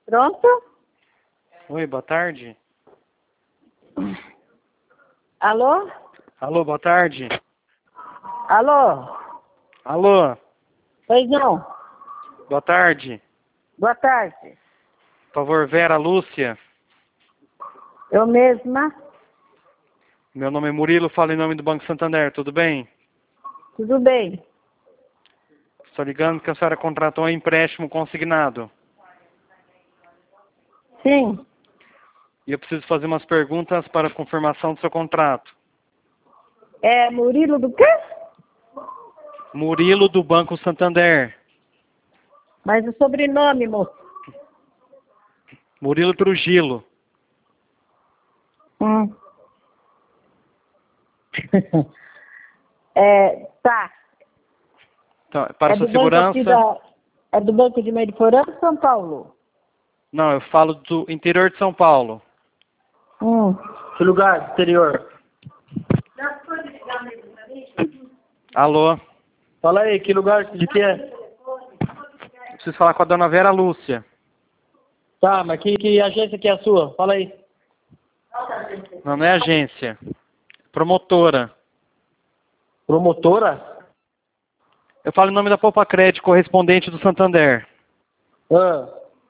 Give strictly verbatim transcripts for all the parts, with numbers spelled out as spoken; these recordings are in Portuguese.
Pronto? Oi, boa tarde. Alô? Alô, boa tarde. Alô? Alô, Pois não. boa tarde. Boa tarde. Por favor, Vera Lúcia. Eu mesma. Meu nome é Murilo, falo em nome do Banco Santander, tudo bem? Tudo bem? Estou ligando que a senhora contratou um empréstimo consignado. Sim. E eu preciso fazer umas perguntas para confirmação do seu contrato. É Murilo do quê? Murilo, do Banco Santander. Mas o sobrenome, moço. Murilo Trujillo. Hum. é, tá. Então, para É sua do banco aqui segurança... da... É do banco de Mariporã, São Paulo? Não, eu falo do interior de São Paulo. Hum. Que lugar? Exterior. Alô, Fala aí, que lugar de que é? eu preciso falar com a dona Vera Lúcia. Tá, mas que, que agência que é a sua? Fala aí. Não, não é agência. Promotora. Promotora? Eu falo em nome da Poupa Crédito, correspondente do Santander. Ah.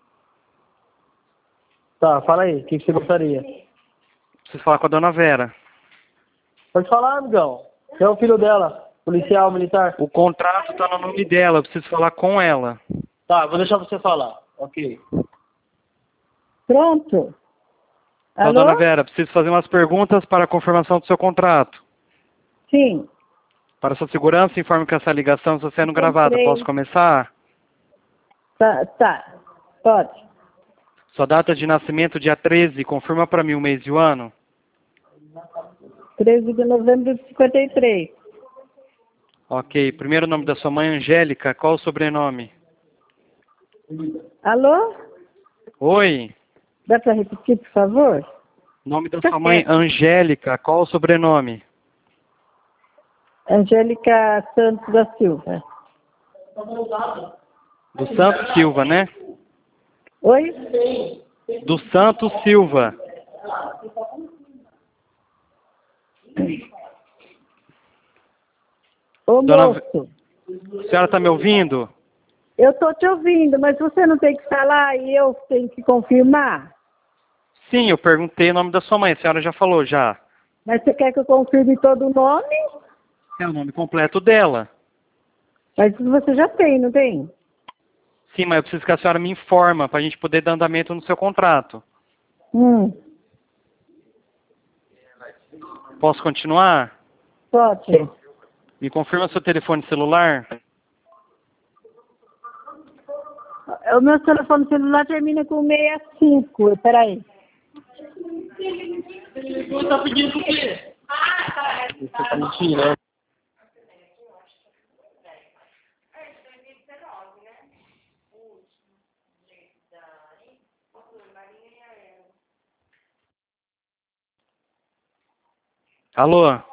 Tá, fala aí, o que, que você gostaria? Preciso falar com a dona Vera. Pode falar, amigão. Você é o filho dela, policial, militar? O contrato está no nome dela, eu preciso falar com ela. Tá, vou deixar você falar. Ok. Pronto. Então, Alô? dona Vera, preciso fazer umas perguntas para a confirmação do seu contrato. Sim. Para sua segurança, informe que essa ligação está sendo gravada. Encontrei. Posso começar? Tá, tá. Pode. Sua data de nascimento, dia treze, confirma para mim o mês e o ano. treze de novembro de cinquenta e três. Ok. Primeiro nome da sua mãe, Angélica. Qual o sobrenome? Alô? Oi. Dá para repetir, por favor? Nome da Tá sua mãe, certo. Angélica. Qual o sobrenome? Angélica Santos da Silva. Do Santos Silva, né? Oi? Do Santos Silva. Ô, Dona... moço, A senhora está me ouvindo? eu tô te ouvindo, mas você não tem que falar e eu tenho que confirmar? Sim, eu perguntei o nome da sua mãe. A senhora já falou, já. Mas você quer que eu confirme todo o nome? É o nome completo dela. Mas isso você já tem, não tem? Sim, mas eu preciso que a senhora me informa para a gente poder dar andamento no seu contrato. Hum, Posso continuar? pode. Me confirma seu telefone celular. O meu telefone celular termina com sessenta e cinco. Peraí. Você tá pedindo o quê? Isso é mentira. Alô?